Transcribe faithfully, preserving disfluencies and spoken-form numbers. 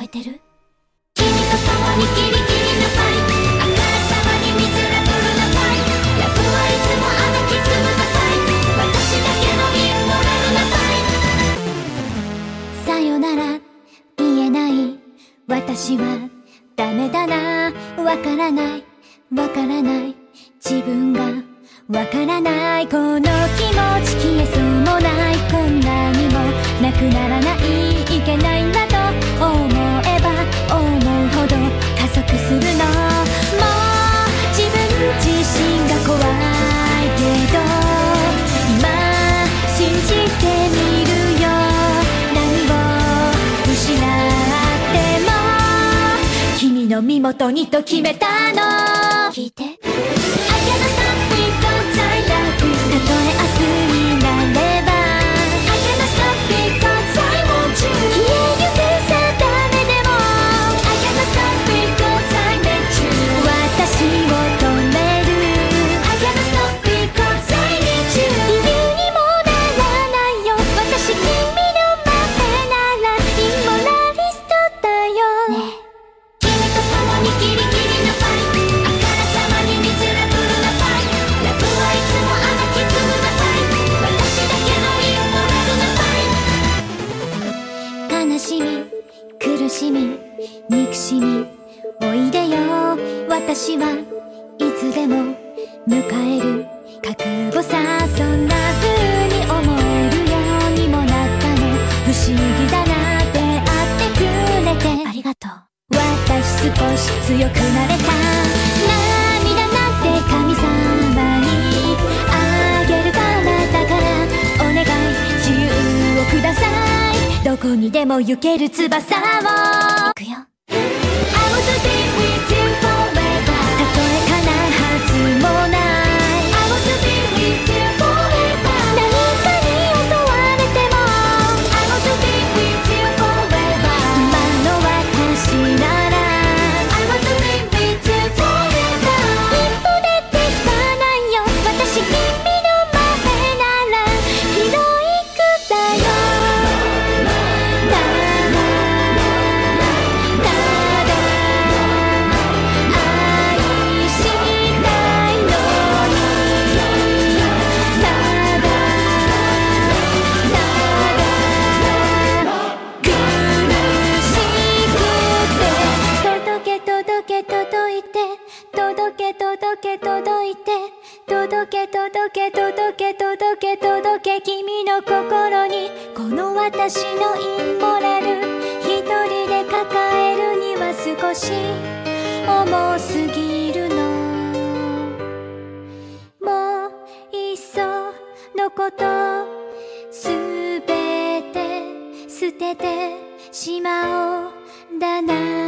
えてる？君と共にキリキリのファイト、あからさまにミゼラブルなファイト、ラブはいつもあのキズムなファイト、私だけのインモラルなファイト。さよなら言えない私はダメだな、わからないわからない自分がわからない、この気持ち消えそうもない、こんなにもなくならない、いけないんだと思えば思うほど加速するの、もう自分自身が怖いけど今信じてみるよ、何を失っても君の身元にと決めたの。聞いて、たとえ明日になれば I cannot stop because I want you 消えゆく定めでも I cannot stop because I met you 私を止める I cannot stop because I need you 理由にもならないよ、私君の前ならインモラリストだよ、ね、君と共にキリキリのファイト、あからさまにミゼラブルなファイト、ラブはいつもあのキズムなファイト、私だけのインモラルなファイト。悲しみ苦しみ憎しみおいでよ、私はいつでも迎える覚悟さ、そんな風に思えるようにもなったの、不思議だな、出会ってくれてありがとう、私少し強くなれた、涙なんて神様にあげるからだから、お願い自由をください、どこにでも行ける翼を行くよ。 I want to be with you forever たとえ叶うはずもない、 I want to be with you forever 何かに襲われても I want to be with you forever 今の私なら I want to be with you forever 一歩出て引かないよ、私君の前ならヒロイックだよ、ただただ愛したいのに、ただただ苦しくて、届け届け届いて、届け届け届いて、届け届け届け届け届け君の心に、この私のインモラル一人で抱えるには少し重すぎるの、もういっそのことすべて捨ててしまおうだな。